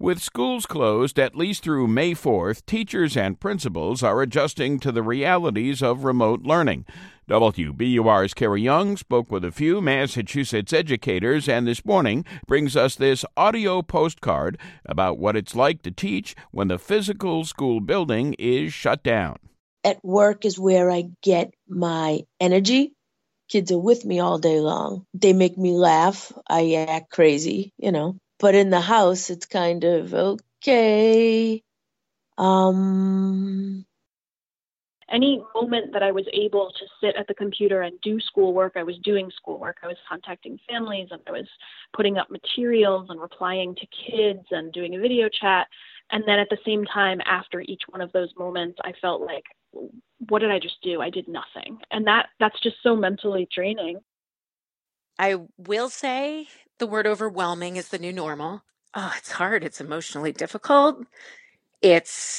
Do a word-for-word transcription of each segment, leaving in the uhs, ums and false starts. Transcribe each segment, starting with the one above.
With schools closed at least through May fourth, teachers and principals are adjusting to the realities of remote learning. W B U R's Carrie Young spoke with a few Massachusetts educators and this morning brings us this audio postcard about what it's like to teach when the physical school building is shut down. At work is where I get my energy. Kids are with me all day long. They make me laugh. I act crazy, you know. But in the house, it's kind of, okay, um... Any moment that I was able to sit at the computer and do schoolwork, I was doing schoolwork. I was contacting families, and I was putting up materials and replying to kids and doing a video chat. And then at the same time, after each one of those moments, I felt like, what did I just do? I did nothing. And that that's just so mentally draining. I will say the word overwhelming is the new normal. Oh, it's hard. It's emotionally difficult. It's,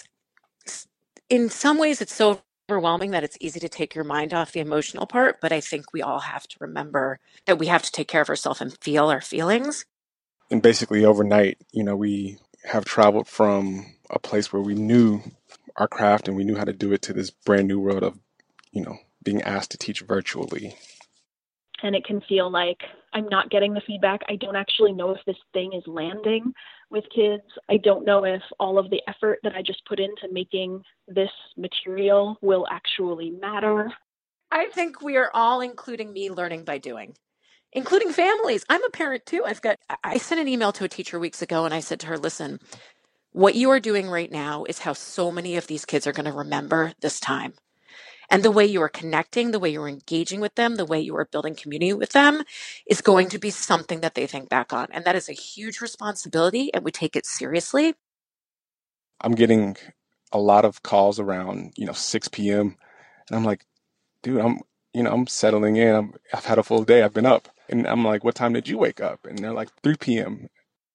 in some ways, it's so overwhelming that it's easy to take your mind off the emotional part. But I think we all have to remember that we have to take care of ourselves and feel our feelings. And basically overnight, you know, we have traveled from a place where we knew our craft and we knew how to do it to this brand new world of, you know, being asked to teach virtually. And it can feel like I'm not getting the feedback. I don't actually know if this thing is landing with kids. I don't know if all of the effort that I just put into making this material will actually matter. I think we are all, including me, learning by doing, including families. I'm a parent too. I've got, I sent an email to a teacher weeks ago and I said to her, listen, what you are doing right now is how so many of these kids are going to remember this time. And the way you are connecting, the way you are engaging with them, the way you are building community with them is going to be something that they think back on. And that is a huge responsibility, and we take it seriously. I'm getting a lot of calls around, you know, six p.m. And I'm like, dude, I'm, you know, I'm settling in. I'm, I've had a full day. I've been up. And I'm like, what time did you wake up? And they're like, three p.m.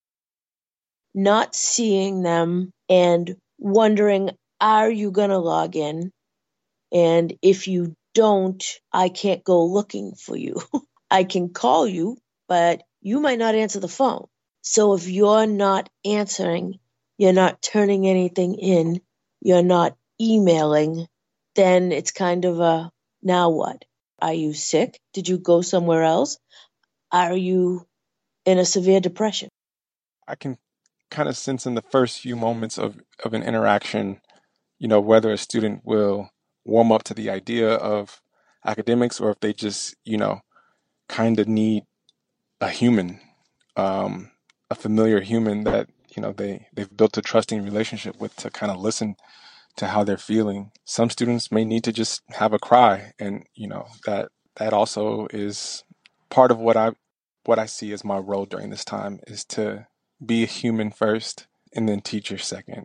Not seeing them and wondering, are you going to log in? And if you don't, I can't go looking for you. I can call you, but you might not answer the phone. So if you're not answering, you're not turning anything in, you're not emailing, then it's kind of a, now what? Are you sick? Did you go somewhere else? Are you in a severe depression? I can kind of sense in the first few moments of, of an interaction, you know, whether a student will warm up to the idea of academics or if they just, you know, kind of need a human, um, a familiar human that, you know, they, they've built a trusting relationship with to kind of listen to how they're feeling. Some students may need to just have a cry. And, you know, that that also is part of what I what I see as my role during this time is to be a human first and then teacher second.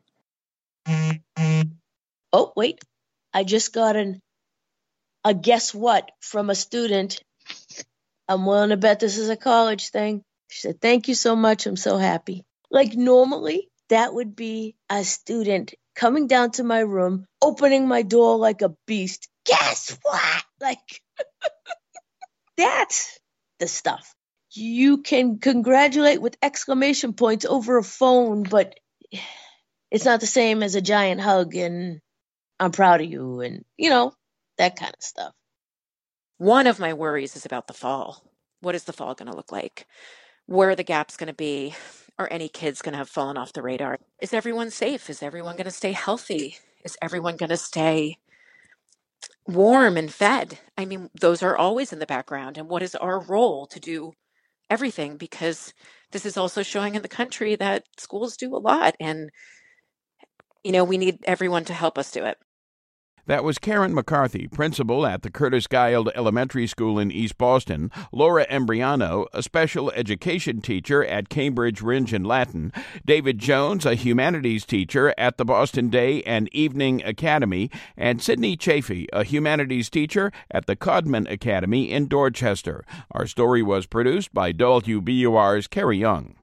Oh, wait. I just got an, a guess what from a student. I'm willing to bet this is a college thing. She said, thank you so much. I'm so happy. Like normally, that would be a student coming down to my room, opening my door like a beast. Guess what? Like, that's the stuff. You can congratulate with exclamation points over a phone, but it's not the same as a giant hug and I'm proud of you and, you know, that kind of stuff. One of my worries is about the fall. What is the fall going to look like? Where are the gaps going to be? Are any kids going to have fallen off the radar? Is everyone safe? Is everyone going to stay healthy? Is everyone going to stay warm and fed? I mean, those are always in the background. And what is our role to do everything? Because this is also showing in the country that schools do a lot. And, you know, we need everyone to help us do it. That was Karen McCarthy, principal at the Curtis Guild Elementary School in East Boston, Laura Embriano, a special education teacher at Cambridge Rindge and Latin, David Jones, a humanities teacher at the Boston Day and Evening Academy, and Sydney Chafee, a humanities teacher at the Codman Academy in Dorchester. Our story was produced by W B U R's Carrie Young.